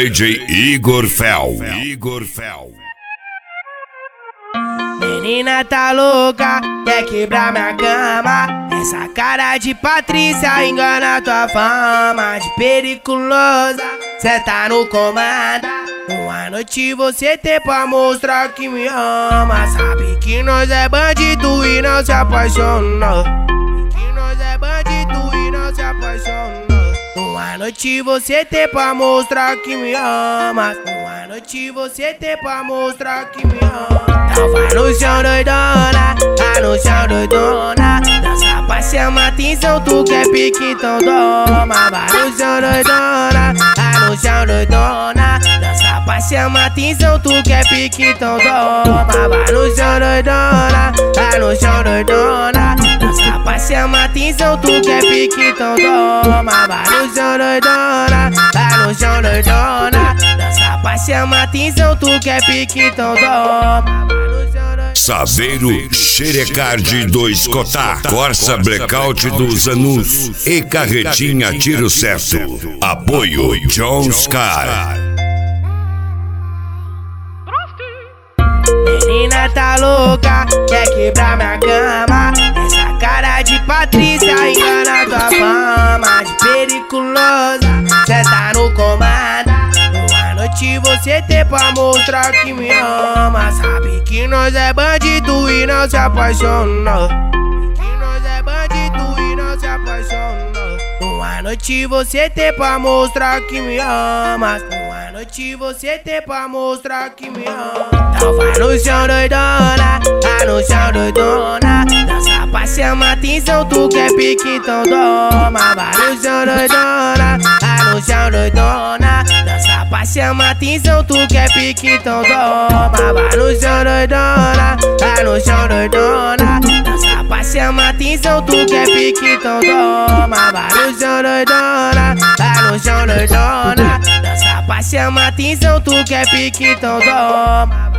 DJ Igor Fel. Menina tá louca, quer quebrar minha cama. Essa cara de Patrícia engana tua fama de periculosa. Cê tá no comando. Uma noite você tem pra mostrar que me ama. Sabe que nós é bandido e não se apaixona. Que nós é bandido e não se apaixona. Uma noite você tem pra mostrar que me ama. Uma noite você tem pra mostrar que me ama. Então vai no chão doidona, vai no chão doidona. Dança pra chamar atenção, tu quer pique, então toma. Vai no chão doidona, vai no chão doidona. Dança pra chamar atenção, tu quer pique, então toma. Vai no chão doidona, vai no chão doidona. Dança pra chamar atenção, tu quer pique, então toma. Vai no chão doidona, vai no chão doidona. Dança pra chamar atenção, tu quer pique, então toma. Saveiro Xerecard do Escotar, Corsa Blackout do Zanus e Carretinha Tiro Certo. Apoio John Scar. Menina tá louca, quer quebrar minha cama. Essa cara de Patrícia engana tua fama de periculosa. Cê tá no comando. Uma noite você tem pra mostrar que me ama. Sabe que nós é bandido e não se apaixona. Que nós é bandido e não se apaixona. Uma noite você tem pra mostrar que me ama. Uma noite você tem pra mostrar que me ama. Então vai no chão doidona, vai no chão doidona. Dança pra chamar atenção, tu quer pique, então toma. Vai no chão doidona, vai no chão doidona. Dança pra chamar atenção, tu quer pique, então toma. Vai no chão doidona, vai no chão doidona. Dança pra chamar atenção, tu quer pique, então toma. Vai no chão doidona, vai no chão doidona. Dança pra chamar atenção, tu quer pique, então toma.